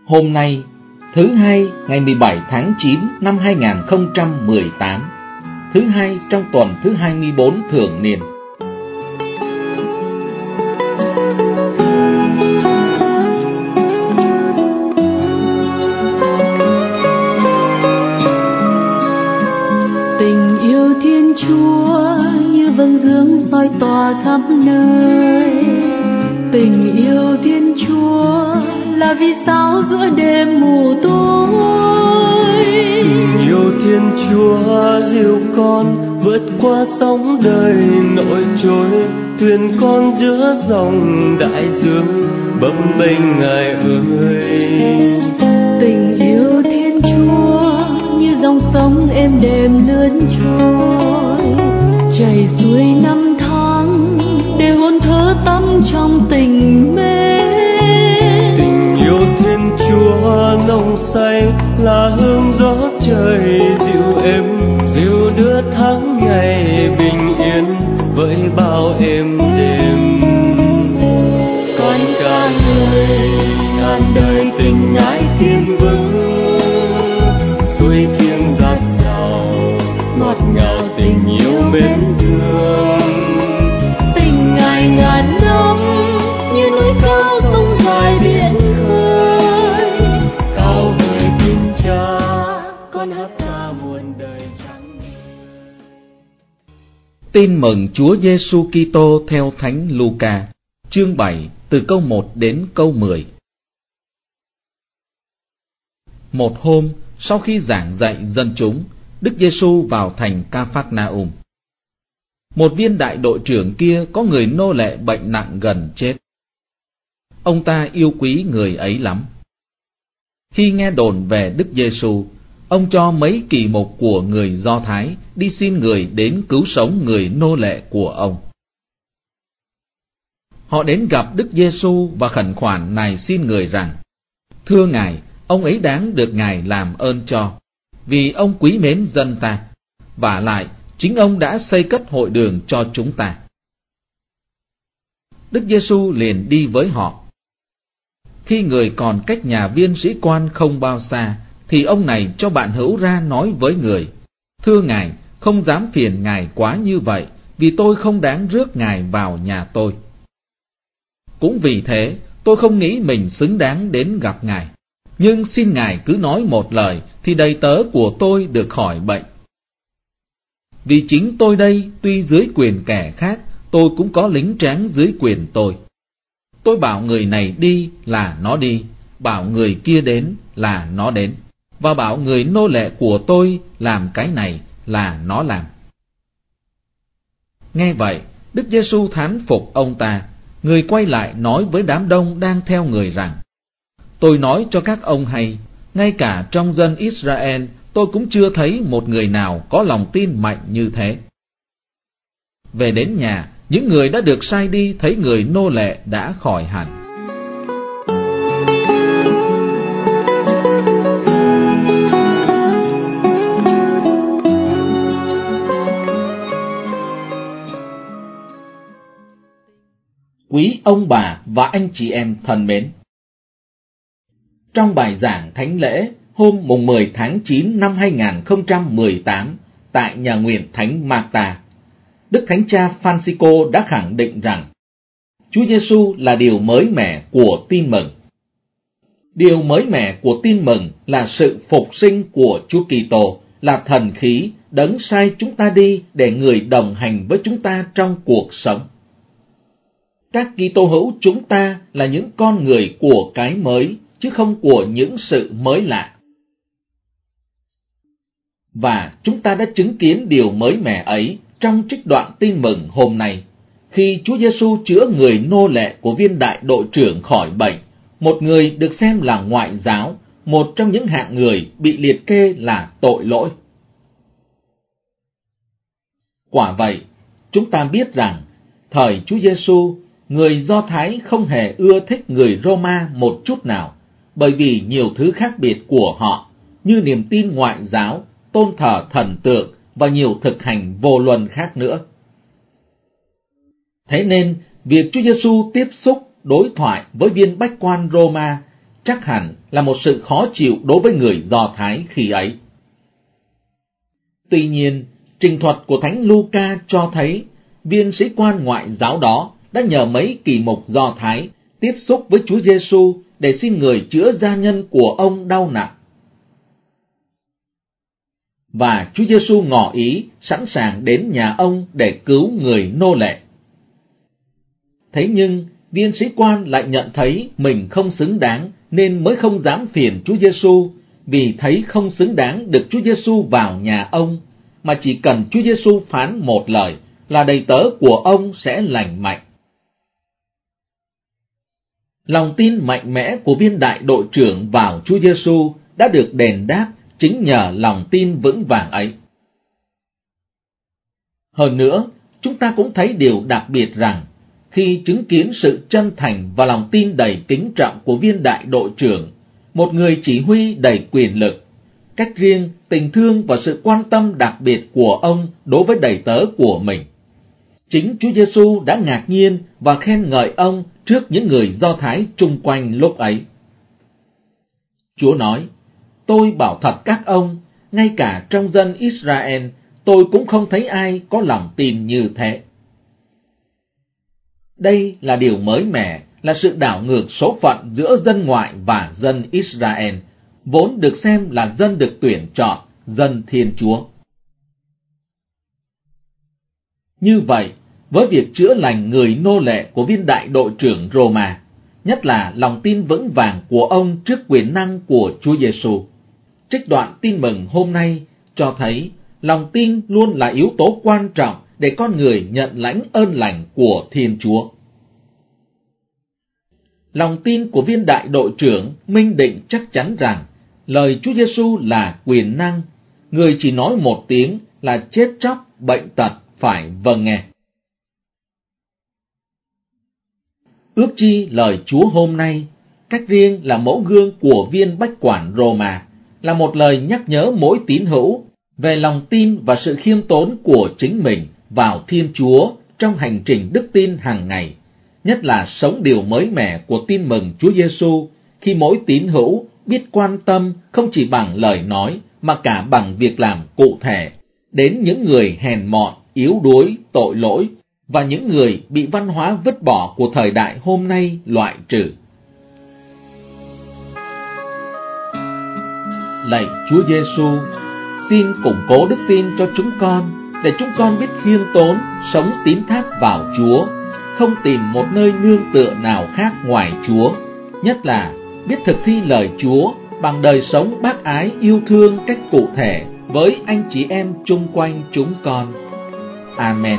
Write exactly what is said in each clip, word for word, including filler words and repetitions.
Hôm nay, thứ hai ngày mười bảy tháng chín năm hai nghìn không trăm mười tám, thứ hai trong tuần thứ hai mươi bốn thường niên. Tình yêu Thiên Chúa như vầng dương soi tỏa khắp nơi. Tình yêu Thiên Chúa là vì sao giữa đêm mù tối. Tình yêu Thiên Chúa dìu con vượt qua sóng đời nổi trôi, thuyền con giữa dòng đại dương bấp bênh Ngài ơi. Tình yêu Thiên Chúa như dòng sông êm đềm lướt trôi, chảy xuôi năm tháng để hồn thơ tắm trong tình mến. Tình yêu Thiên Chúa nồng say là hương gió trời dịu êm, dịu đưa tháng ngày bình yên với bao êm đềm. Con ca ngợi ngàn đời tình Ngài thiên vững, suối thiêng dạt dào ngọt ngào tình yêu mến thương. Tình Ngài ngàn năm như núi cao sông dài biển khơi, cao vời tin Cha con hát ca muôn đời chẳng. Tin mừng Chúa Giêsu Kitô theo Thánh Luca, chương bảy, từ câu một đến câu mười. Một hôm, sau khi giảng dạy dân chúng, Đức Giêsu vào thành Ca-phác-na-um. Một viên đại đội trưởng kia có người nô lệ bệnh nặng gần chết. Ông ta yêu quý người ấy lắm. Khi nghe đồn về Đức Giêsu, ông cho mấy kỳ mục của người Do Thái đi xin người đến cứu sống người nô lệ của ông. Họ đến gặp Đức Giêsu và khẩn khoản nài xin người rằng: thưa Ngài, ông ấy đáng được Ngài làm ơn cho, vì ông quý mến dân ta, vả lại chính ông đã xây cất hội đường cho chúng ta. Đức Giêsu liền đi với họ. Khi người còn cách nhà viên sĩ quan không bao xa, thì ông này cho bạn hữu ra nói với người: thưa Ngài, không dám phiền Ngài quá như vậy, vì tôi không đáng rước Ngài vào nhà tôi. Cũng vì thế, tôi không nghĩ mình xứng đáng đến gặp Ngài. Nhưng xin Ngài cứ nói một lời, thì đầy tớ của tôi được khỏi bệnh. Vì chính tôi đây, tuy dưới quyền kẻ khác, tôi cũng có lính tráng dưới quyền tôi. Tôi bảo người này đi là nó đi, bảo người kia đến là nó đến, và bảo người nô lệ của tôi làm cái này là nó làm. Nghe vậy, Đức Giêsu thán phục ông ta. Người quay lại nói với đám đông đang theo người rằng: tôi nói cho các ông hay, ngay cả trong dân Israel tôi cũng chưa thấy một người nào có lòng tin mạnh như thế. Về đến nhà, những người đã được sai đi thấy người nô lệ đã khỏi hẳn. Quý ông bà và anh chị em thân mến, trong bài giảng thánh lễ hôm mùng mười tháng chín năm hai nghìn không trăm mười tám tại nhà nguyện Thánh Marta, Đức Thánh Cha Francisco đã khẳng định rằng Chúa Giêsu là điều mới mẻ của tin mừng. Điều mới mẻ của tin mừng là sự phục sinh của Chúa Kitô, là thần khí đấng sai chúng ta đi để người đồng hành với chúng ta trong cuộc sống. Các Kitô hữu chúng ta là những con người của cái mới, chứ không của những sự mới lạ. Và chúng ta đã chứng kiến điều mới mẻ ấy trong trích đoạn tin mừng hôm nay, khi Chúa Giêsu chữa người nô lệ của viên đại đội trưởng khỏi bệnh, một người được xem là ngoại giáo, một trong những hạng người bị liệt kê là tội lỗi. Quả vậy, chúng ta biết rằng thời Chúa Giêsu, người Do Thái không hề ưa thích người Roma một chút nào, bởi vì nhiều thứ khác biệt của họ, như niềm tin ngoại giáo, tôn thờ thần tượng và nhiều thực hành vô luân khác nữa. Thế nên, việc Chúa Giêsu tiếp xúc, đối thoại với viên bách quan Roma chắc hẳn là một sự khó chịu đối với người Do Thái khi ấy. Tuy nhiên, trình thuật của Thánh Luca cho thấy viên sĩ quan ngoại giáo đó đã nhờ mấy kỳ mục Do Thái tiếp xúc với Chúa Giêsu để xin người chữa gia nhân của ông đau nặng. Và Chúa Giêsu ngỏ ý sẵn sàng đến nhà ông để cứu người nô lệ. Thế nhưng, viên sĩ quan lại nhận thấy mình không xứng đáng nên mới không dám phiền Chúa Giêsu, vì thấy không xứng đáng được Chúa Giêsu vào nhà ông, mà chỉ cần Chúa Giêsu phán một lời là đầy tớ của ông sẽ lành mạnh. Lòng tin mạnh mẽ của viên đại đội trưởng vào Chúa Giêsu đã được đền đáp chính nhờ lòng tin vững vàng ấy. Hơn nữa, chúng ta cũng thấy điều đặc biệt rằng, khi chứng kiến sự chân thành và lòng tin đầy kính trọng của viên đại đội trưởng, một người chỉ huy đầy quyền lực, cách riêng, tình thương và sự quan tâm đặc biệt của ông đối với đầy tớ của mình, chính Chúa Giêsu đã ngạc nhiên và khen ngợi ông trước những người Do Thái chung quanh lúc ấy. Chúa nói, tôi bảo thật các ông, ngay cả trong dân Israel, tôi cũng không thấy ai có lòng tin như thế. Đây là điều mới mẻ, là sự đảo ngược số phận giữa dân ngoại và dân Israel, vốn được xem là dân được tuyển chọn, dân Thiên Chúa. Như vậy, với việc chữa lành người nô lệ của viên đại đội trưởng Roma, nhất là lòng tin vững vàng của ông trước quyền năng của Chúa Giêsu, trích đoạn tin mừng hôm nay cho thấy lòng tin luôn là yếu tố quan trọng để con người nhận lãnh ơn lành của Thiên Chúa. Lòng tin của viên đại đội trưởng minh định chắc chắn rằng lời Chúa Giêsu là quyền năng, người chỉ nói một tiếng là chết chóc, bệnh tật phải vâng nghe. Ước chi lời Chúa hôm nay, cách riêng là mẫu gương của viên bách quản Roma, là một lời nhắc nhớ mỗi tín hữu về lòng tin và sự khiêm tốn của chính mình vào Thiên Chúa trong hành trình đức tin hàng ngày, nhất là sống điều mới mẻ của tin mừng Chúa Giêsu, khi mỗi tín hữu biết quan tâm không chỉ bằng lời nói mà cả bằng việc làm cụ thể đến những người hèn mọn, yếu đuối, tội lỗi và những người bị văn hóa vứt bỏ của thời đại hôm nay loại trừ. Lạy Chúa Giêsu, xin củng cố đức tin cho chúng con, để chúng con biết khiêm tốn, sống tín thác vào Chúa, không tìm một nơi nương tựa nào khác ngoài Chúa, nhất là biết thực thi lời Chúa bằng đời sống bác ái yêu thương cách cụ thể với anh chị em chung quanh chúng con. Amen.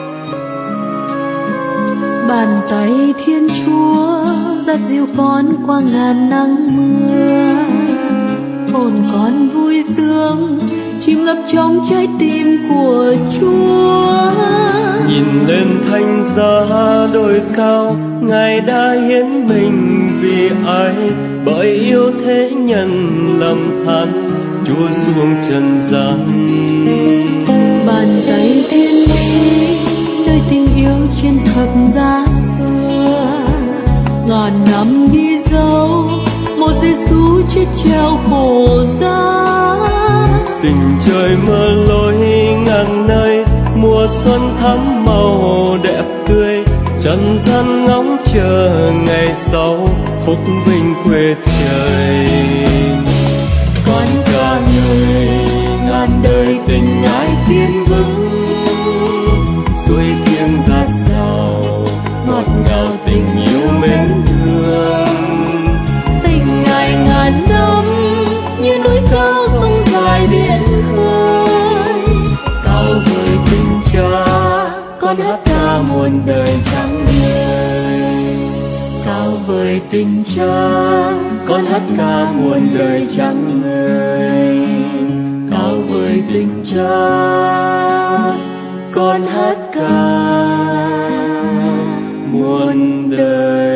Bàn tay Thiên Chúa dắt dìu con qua ngàn nắng mưa, hồn con vui sướng chìm ngập trong trái tim của Chúa. Nhìn lên thánh giá đồi cao, Ngài đã hiến mình vì ai, bởi yêu thế nhân lầm than Chúa xuống trần gian. Bàn tay thiên lý nơi tình yêu trên thập giá xưa, ngàn năm ghi dấu một Giêsu chết treo khổ giá. Tình trời mơ lối ngàn nơi, mùa xuân thắm màu đẹp tươi, trần gian ngóng chờ ngày sau phúc vinh quê trời. Con cả người ngàn đời tình ái kiên vững, xuôi tiếng gạt rào ngọt ngào tình yêu mến thương. Tình Ngài ngàn năm như núi cao sông dài biển khơi, Cao vời tình Cha, con hát ca muôn đời chẳng ngơi. Cao vời tình Cha, con hát ca muôn đời chẳng ngơi. Cao vời tình Cha, con hát ca muôn đời